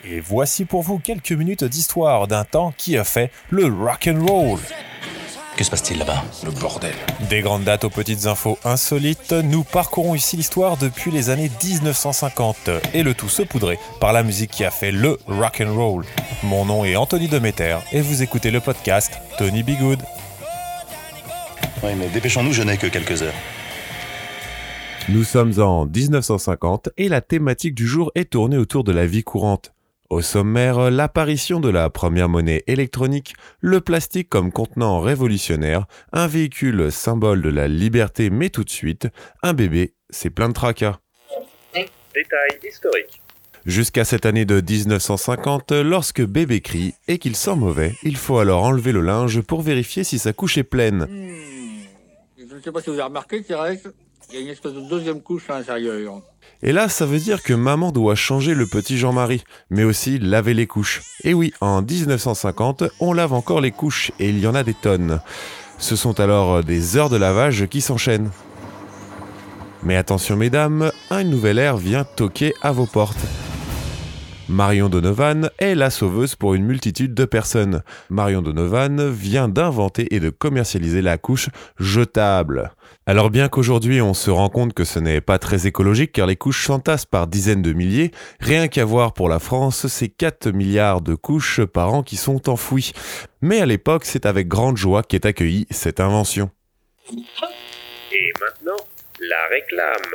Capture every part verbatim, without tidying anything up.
Et voici pour vous quelques minutes d'histoire d'un temps qui a fait le rock'n'roll. Que se passe-t-il là-bas ? Le bordel. Des grandes dates aux petites infos insolites, nous parcourons ici l'histoire depuis les années dix-neuf cent cinquante et le tout saupoudré par la musique qui a fait le rock'n'roll. Mon nom est Anthony Demeter et vous écoutez le podcast Tony Be Good. Oui, mais dépêchons-nous, je n'ai que quelques heures. Nous sommes en dix-neuf cent cinquante et la thématique du jour est tournée autour de la vie courante. Au sommaire, l'apparition de la première monnaie électronique, le plastique comme contenant révolutionnaire, un véhicule symbole de la liberté mais tout de suite, un bébé, c'est plein de tracas. Détail historique. Jusqu'à cette année de dix-neuf cent cinquante, lorsque bébé crie et qu'il sent mauvais, il faut alors enlever le linge pour vérifier si sa couche est pleine. Mmh. Je ne sais pas si vous avez remarqué, Thérèse, il y a une espèce de deuxième couche à l'intérieur. Et là, ça veut dire que maman doit changer le petit Jean-Marie, mais aussi laver les couches. Et oui, en dix-neuf cent cinquante, on lave encore les couches, et il y en a des tonnes. Ce sont alors des heures de lavage qui s'enchaînent. Mais attention mesdames, une nouvelle ère vient toquer à vos portes. Marion Donovan est la sauveuse pour une multitude de personnes. Marion Donovan vient d'inventer et de commercialiser la couche jetable. Alors bien qu'aujourd'hui on se rend compte que ce n'est pas très écologique car les couches s'entassent par dizaines de milliers, rien qu'à voir pour la France, c'est quatre milliards de couches par an qui sont enfouies. Mais à l'époque, c'est avec grande joie qu'est accueillie cette invention. Et maintenant, la réclame.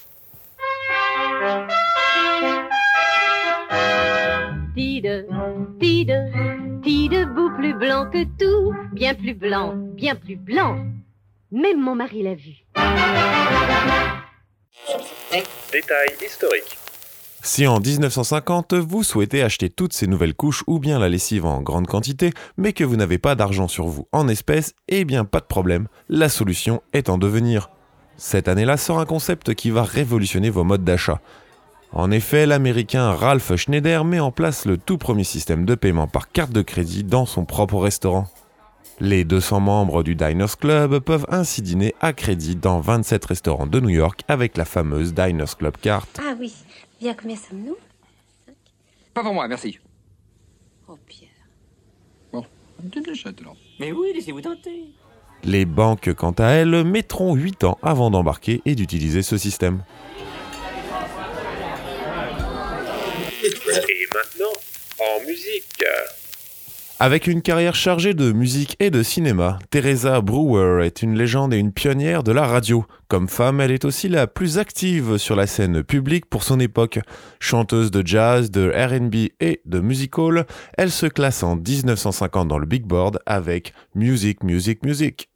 Tide, tide, tide, bout plus blanc que tout, bien plus blanc, bien plus blanc. Même mon mari l'a vu. Détail historique. Si en dix-neuf cent cinquante, vous souhaitez acheter toutes ces nouvelles couches ou bien la lessive en grande quantité, mais que vous n'avez pas d'argent sur vous en espèces, eh bien pas de problème, la solution est en devenir. Cette année-là sort un concept qui va révolutionner vos modes d'achat. En effet, l'américain Ralph Schneider met en place le tout premier système de paiement par carte de crédit dans son propre restaurant. Les deux cents membres du Diners Club peuvent ainsi dîner à crédit dans vingt-sept restaurants de New York avec la fameuse Diners Club Card. Ah oui, bien combien sommes-nous ? Pas pour moi, merci. Oh Pierre. Bon, tu te l'achètes alors. Mais oui, laissez-vous tenter. Les banques, quant à elles, mettront huit ans avant d'embarquer et d'utiliser ce système. Et maintenant, en musique. Avec une carrière chargée de musique et de cinéma, Teresa Brewer est une légende et une pionnière de la radio. Comme femme, elle est aussi la plus active sur la scène publique pour son époque. Chanteuse de jazz, de R and B et de musical, elle se classe en dix-neuf cent cinquante dans le Big Board avec Music, Music, Music.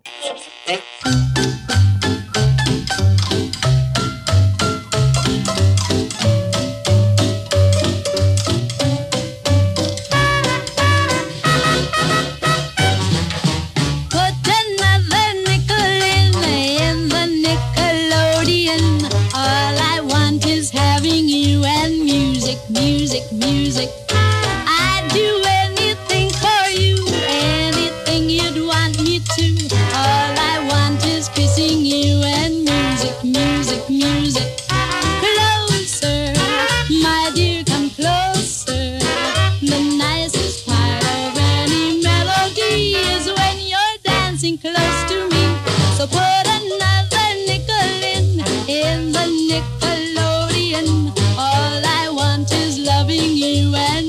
Music, music, I'd do anything for you, anything you'd want me to. All I want is kissing you and music, music, music. Closer, my dear, come closer. The nicest part of any melody is when you're dancing close to me. So put another nickel in, in the Nickelodeon. All I want is loving you and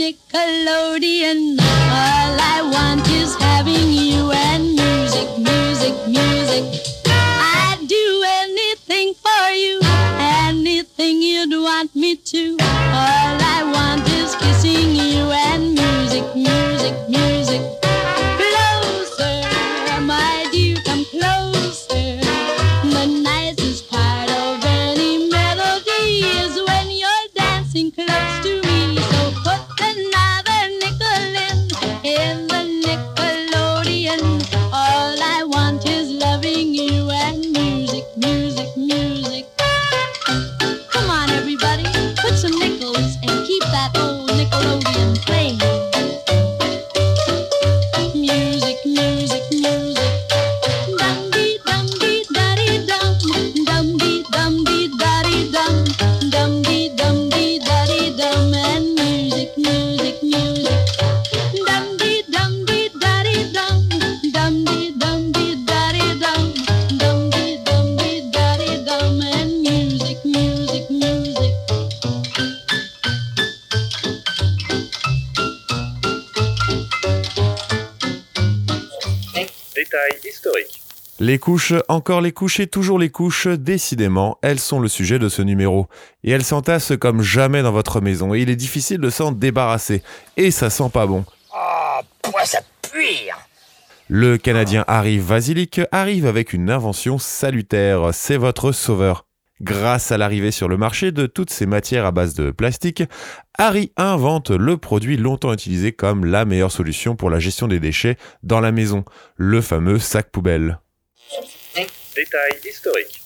Nickelodeon. All I want is having you and music, music, music. I'd do anything for you, anything you'd want me to. All I want is kissing you and music, music, music. Closer, my dear, come closer. The nicest part of any melody is when you're dancing close to me. So put another nickel in, in the Nickelodeon. All I want is loving you and music, music, music. Come on, everybody, put some nickels and keep that old Nickelodeon playing. Music, music, music. Dum-dee-dum-dee-da-dee-dum. Dum-dee-dum-dee-da-dee-dum. Dum-dee-dum-dee-da-dee-dum. And music, music, music. Dum-dee-dum-dee-da-dee-dum. Dum-dee-dum-dee-da-dee-dum. Dum-dee-dum-dee-da-dee-dum. And music, music, music. Détail historique. Les couches, encore les couches et toujours les couches, décidément, elles sont le sujet de ce numéro. Et elles s'entassent comme jamais dans votre maison, et il est difficile de s'en débarrasser. Et ça sent pas bon. Oh, pourquoi ça pue? Le Canadien Harry Vasilik arrive avec une invention salutaire, c'est votre sauveur. Grâce à l'arrivée sur le marché de toutes ces matières à base de plastique, Harry invente le produit longtemps utilisé comme la meilleure solution pour la gestion des déchets dans la maison, le fameux sac poubelle. Détail historique.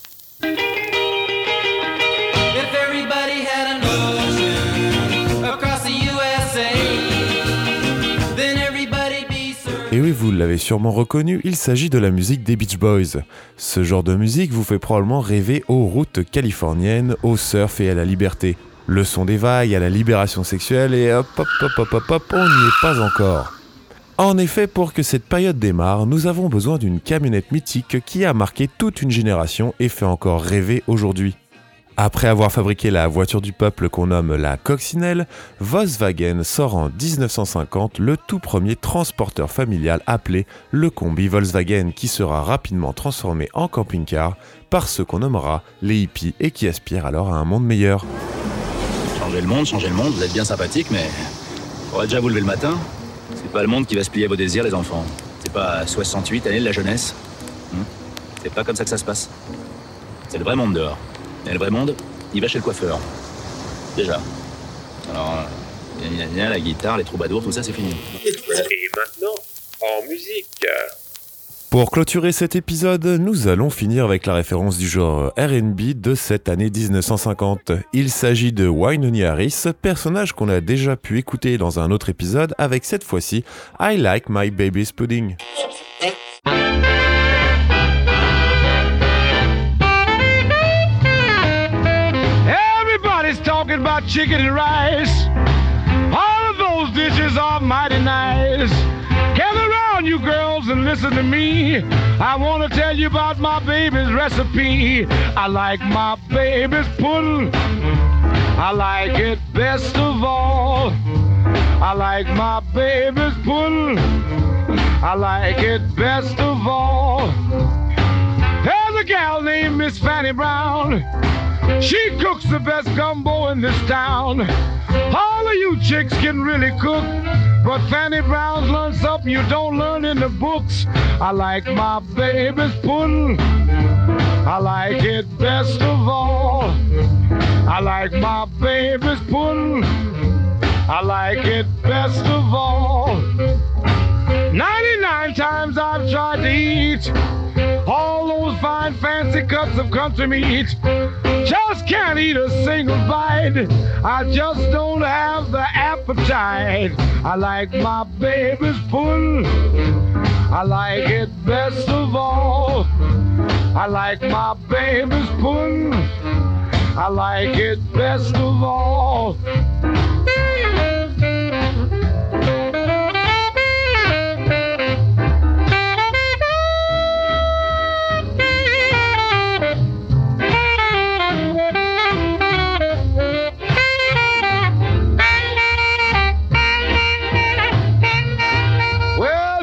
If everybody had an ocean across the U S A, then everybody'd be served. Et oui, vous l'avez sûrement reconnu, il s'agit de la musique des Beach Boys. Ce genre de musique vous fait probablement rêver aux routes californiennes, au surf et à la liberté. Le son des vagues, à la libération sexuelle et hop hop hop hop hop hop, on n'y est pas encore. En effet, pour que cette période démarre, nous avons besoin d'une camionnette mythique qui a marqué toute une génération et fait encore rêver aujourd'hui. Après avoir fabriqué la voiture du peuple qu'on nomme la coccinelle, Volkswagen sort en dix-neuf cent cinquante le tout premier transporteur familial appelé le Combi Volkswagen qui sera rapidement transformé en camping-car par ceux qu'on nommera les hippies et qui aspirent alors à un monde meilleur. Changer le monde, changer le monde, vous êtes bien sympathique, mais faudrait déjà vous lever le matin. C'est pas le monde qui va se plier à vos désirs, les enfants. C'est pas soixante-huit années de la jeunesse. Hum C'est pas comme ça que ça se passe. C'est le vrai monde dehors. Et le vrai monde, il va chez le coiffeur. Déjà. Alors, gna, gna, gna, la guitare, les troubadours, tout ça, c'est fini. Et maintenant, en musique. Pour clôturer cet épisode, nous allons finir avec la référence du genre R and B de cette année dix-neuf cent cinquante. Il s'agit de Wynonie Harris, personnage qu'on a déjà pu écouter dans un autre épisode avec cette fois-ci I Like My Baby's Pudding. Everybody's talking about chicken and rice. All of those dishes are mighty nice. Gather around, you girls, and listen to me. I want to tell you about my baby's recipe. I like my baby's pudding. I like it best of all. I like my baby's pudding. I like it best of all. There's a gal named Miss Fanny Brown. She cooks the best gumbo in this town. All of you chicks can really cook, but Fanny Brown's learned something you don't learn in the books. I like my baby's pudding. I like it best of all. I like my baby's pudding. I like it best of all. ninety-nine times I've tried to eat all those fine fancy cuts of country meat. Just can't eat a single bite. I just don't have the appetite. I like my baby's pudding. I like it best of all. I like my baby's pudding. I like it best of all.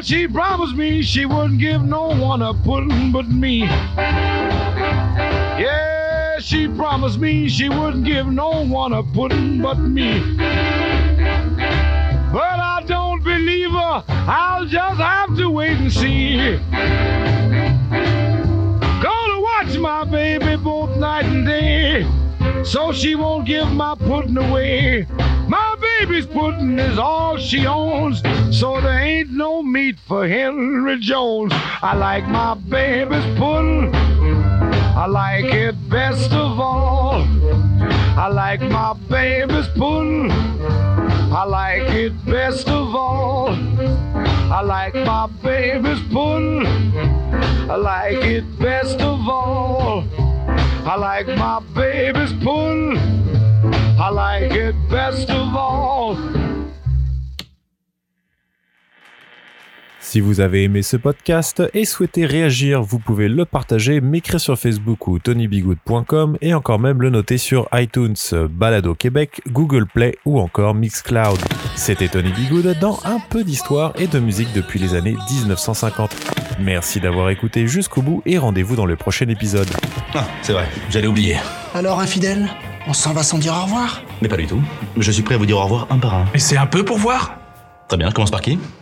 she promised me she wouldn't give no one a pudding but me. Yeah, she promised me she wouldn't give no one a pudding but me. But I don't believe her, I'll just have to wait and see. Gonna watch my baby both night and day, so she won't give my pudding away. My baby's pudding is all she owns, so there ain't no meat for Henry Jones. I like my baby's pudding, I like it best of all. I like my baby's pudding, I like it best of all. I like my baby's pudding, I like it best of all. I like my baby's pudding, I like it best of all. Si vous avez aimé ce podcast et souhaitez réagir, vous pouvez le partager, m'écrire sur Facebook ou tony bigoud point com et encore même le noter sur iTunes, Balado Québec, Google Play ou encore Mixcloud. C'était Tony Bigoud dans un peu d'histoire et de musique depuis les années dix-neuf cent cinquante. Merci d'avoir écouté jusqu'au bout et rendez-vous dans le prochain épisode. Ah, c'est vrai, j'allais oublier. Alors, infidèle, on s'en va sans dire au revoir? Mais pas du tout. Je suis prêt à vous dire au revoir un par un. Et c'est un peu pour voir? Très bien, je commence par qui?